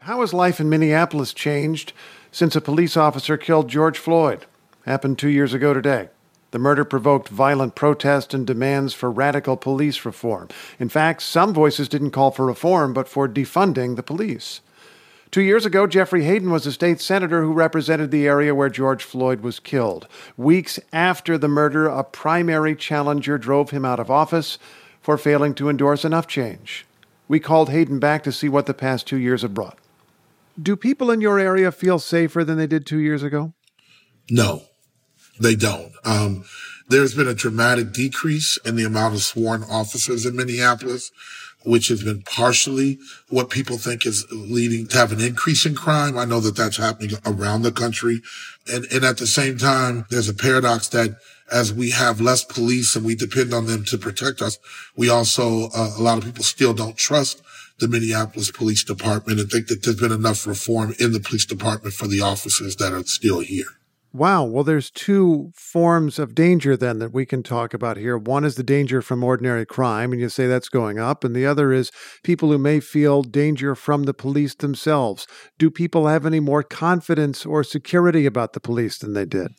How has life in Minneapolis changed since a police officer killed George Floyd? Happened 2 years ago today. The murder provoked violent protest and demands for radical police reform. In fact, some voices didn't call for reform, but for defunding the police. 2 years ago, Jeffrey Hayden was a state senator who represented the area where George Floyd was killed. Weeks after the murder, a primary challenger drove him out of office for failing to endorse enough change. We called Hayden back to see what the past 2 years have brought. Do people in your area feel safer than they did 2 years ago? No, they don't. There's been a dramatic decrease in the amount of sworn officers in Minneapolis, which has been partially what people think is leading to have an increase in crime. I know that that's happening around the country. And at the same time, there's a paradox that as we have less police and we depend on them to protect us, we also, a lot of people still don't trust the Minneapolis Police Department and think that there's been enough reform in the police department for the officers that are still here. Wow. Well, there's two forms of danger then that we can talk about here. One is the danger from ordinary crime, and you say that's going up. And the other is people who may feel danger from the police themselves. Do people have any more confidence or security about the police than they did?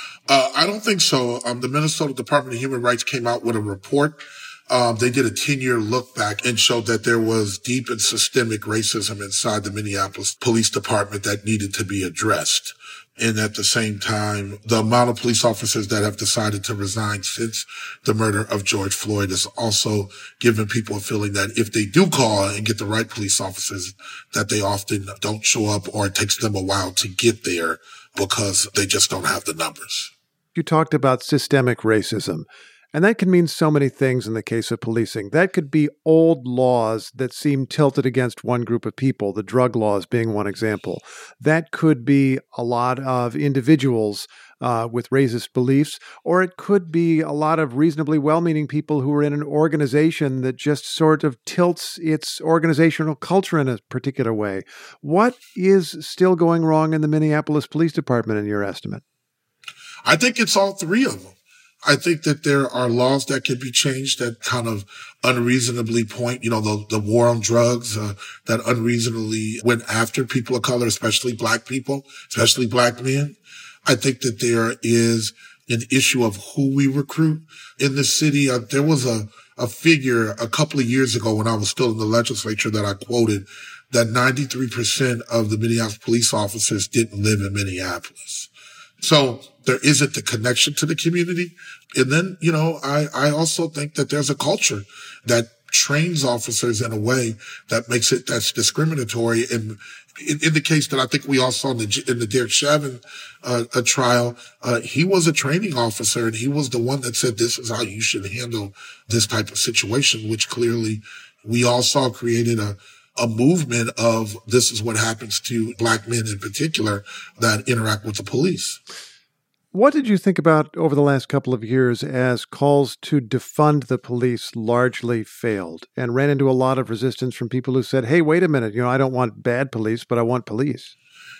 I don't think so. The Minnesota Department of Human Rights came out with a report. They did a 10-year look back and showed that there was deep and systemic racism inside the Minneapolis Police Department that needed to be addressed. And at the same time, the amount of police officers that have decided to resign since the murder of George Floyd has also given people a feeling that if they do call and get the right police officers, that they often don't show up, or it takes them a while to get there because they just don't have the numbers. You talked about systemic racism. And that can mean so many things in the case of policing. That could be old laws that seem tilted against one group of people, the drug laws being one example. That could be a lot of individuals with racist beliefs, or it could be a lot of reasonably well-meaning people who are in an organization that just sort of tilts its organizational culture in a particular way. What is still going wrong in the Minneapolis Police Department, in your estimate? I think it's all three of them. I think that there are laws that can be changed that kind of unreasonably point, the war on drugs, that unreasonably went after people of color, especially black people, especially black men. I think that there is an issue of who we recruit in the city. There was a figure a couple of years ago when I was still in the legislature that I quoted that 93% of the Minneapolis police officers didn't live in Minneapolis. So there isn't the connection to the community. And then, I also think that there's a culture that trains officers in a way that makes it, that's discriminatory. And in the case that I think we all saw in the Derek Chauvin trial, he was a training officer, and he was the one that said, this is how you should handle this type of situation, which clearly we all saw created a movement of this is what happens to black men in particular that interact with the police. What did you think about over the last couple of years as calls to defund the police largely failed and ran into a lot of resistance from people who said, hey, wait a minute, I don't want bad police, but I want police?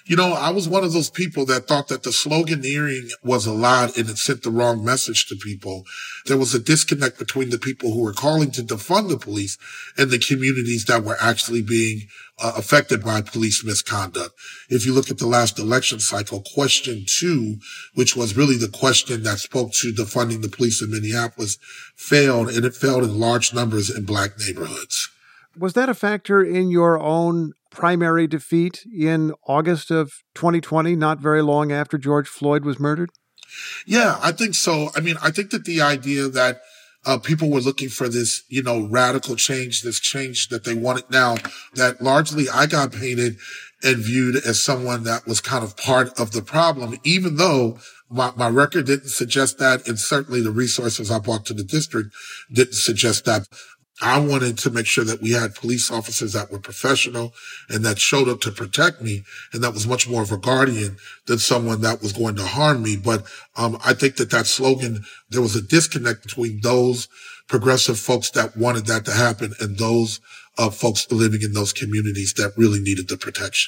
I was one of those people that thought that the sloganeering was a lot and it sent the wrong message to people. There was a disconnect between the people who were calling to defund the police and the communities that were actually being affected by police misconduct. If you look at the last election cycle, question 2, which was really the question that spoke to defunding the police in Minneapolis, failed, and it failed in large numbers in black neighborhoods. Was that a factor in your own primary defeat in August of 2020, not very long after George Floyd was murdered? Yeah, I think so. I think that the idea that people were looking for this, radical change, this change that they wanted now, that largely I got painted and viewed as someone that was kind of part of the problem, even though my record didn't suggest that, and certainly the resources I brought to the district didn't suggest that. I wanted to make sure that we had police officers that were professional and that showed up to protect me, and that was much more of a guardian than someone that was going to harm me. But I think that slogan, there was a disconnect between those progressive folks that wanted that to happen and those folks living in those communities that really needed the protection.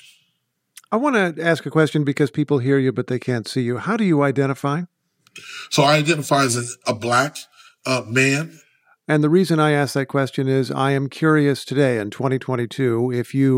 I want to ask a question because people hear you, but they can't see you. How do you identify? So I identify as a black man. And the reason I ask that question is I am curious today in 2022 if you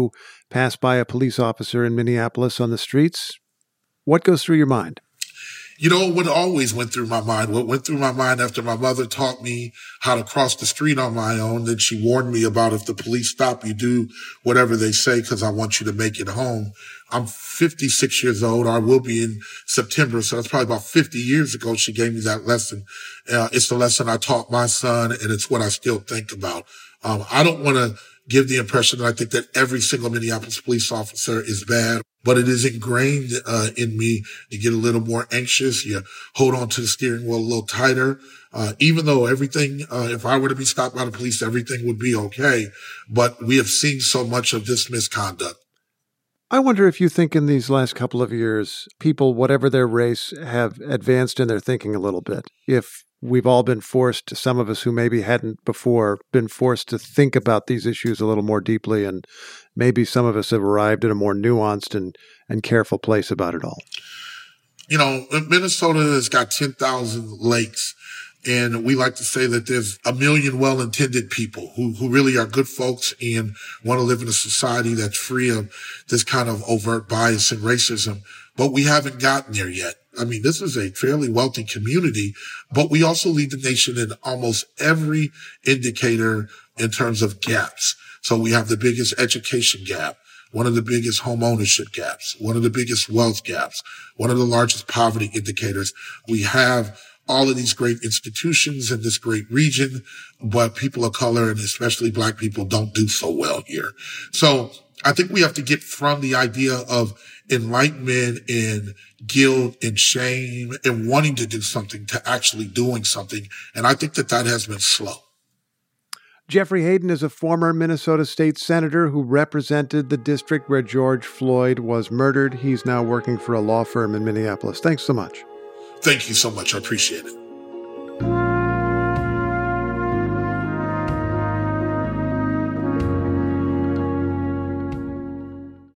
pass by a police officer in Minneapolis on the streets, what goes through your mind? You know, what always went through my mind, what went through my mind after my mother taught me how to cross the street on my own, then she warned me about if the police stop you, do whatever they say because I want you to make it home. I'm 56 years old. I will be in September. So that's probably about 50 years ago. She gave me that lesson. It's the lesson I taught my son, and it's what I still think about. I don't want to give the impression that I think that every single Minneapolis police officer is bad, but it is ingrained in me. You get a little more anxious. You hold on to the steering wheel a little tighter. Even though everything, if I were to be stopped by the police, everything would be okay. But we have seen so much of this misconduct. I wonder if you think in these last couple of years, people, whatever their race, have advanced in their thinking a little bit. If we've all been forced, some of us who maybe hadn't before, been forced to think about these issues a little more deeply, and maybe some of us have arrived at a more nuanced and careful place about it all. You know, Minnesota has got 10,000 lakes. And we like to say that there's a million well-intended people who really are good folks and want to live in a society that's free of this kind of overt bias and racism. But we haven't gotten there yet. I mean, this is a fairly wealthy community, but we also lead the nation in almost every indicator in terms of gaps. So we have the biggest education gap, one of the biggest home ownership gaps, one of the biggest wealth gaps, one of the largest poverty indicators. We have all of these great institutions in this great region, but people of color and especially Black people don't do so well here. So I think we have to get from the idea of enlightenment and guilt and shame and wanting to do something to actually doing something. And I think that has been slow. Jeffrey Hayden is a former Minnesota state senator who represented the district where George Floyd was murdered. He's now working for a law firm in Minneapolis. Thanks so much. Thank you so much. I appreciate it.